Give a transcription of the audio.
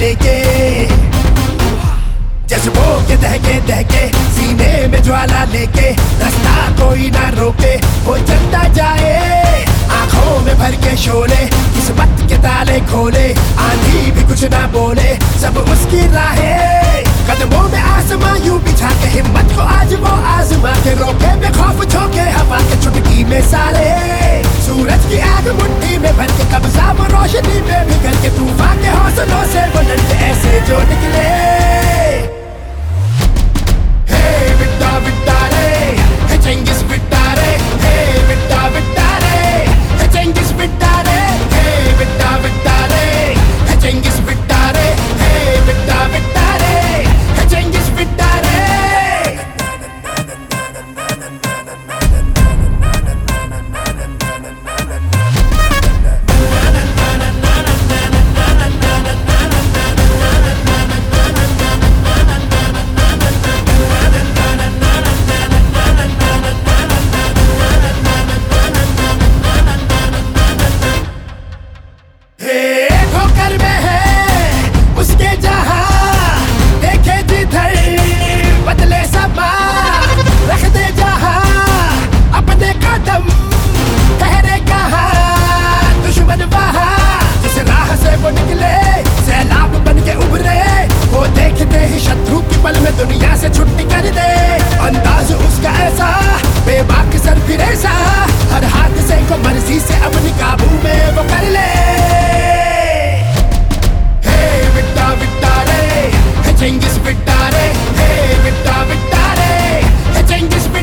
लेके, जज्बों के दहके सीने में ज्वाला लेके, रास्ता कोई ना रोके, वो चलता जाए आंखों में भर के शोले, किस्मत के ताले खोले, आंधी भी कुछ ना बोले, सब उसकी राहें, कदमों में आसमां यूं बिछा के, हिम्मत को आज वो आजमा के, रोके में खौफ झोंके हवा के चुटकी में साले, सूरज की आग मुट्ठी में भर के, कब्जा वो रोशनी में बिखर के, तूफान के हौसलों से वो लड़ते ऐसे जो निकले। Hey विट्टा विट्टा रे, हे चेंगिस विट्टा रे, हे विट्टा विट्टा रे, हे चेंगिस विट्टा रे, हे विट्टा विट्टा रे, हे चेंगिस विट्टा रे, हे विट्टा विट्टा रे, हे चेंगिस विट्टा रे। ठोकर में है उसके जहां, देखे जिधर बदले समा, रख दे जहां अपने कदम, ठहरे कहां दुश्मन वहां, जिस राह से वो निकले सैलाब बन के उभरे, वो देखते ही शत्रु की पल में दुनिया से छुट्टी कर दे, अंदाज उसका ऐसा बेबाक सर फिरे सा, हर हादसे को मर्जी से अपनी काबू में वो कर ले। विट्टा रे, हे चेंगिस विट्टा रे, हे विट्टा विट्टा रे, हे चेंगिस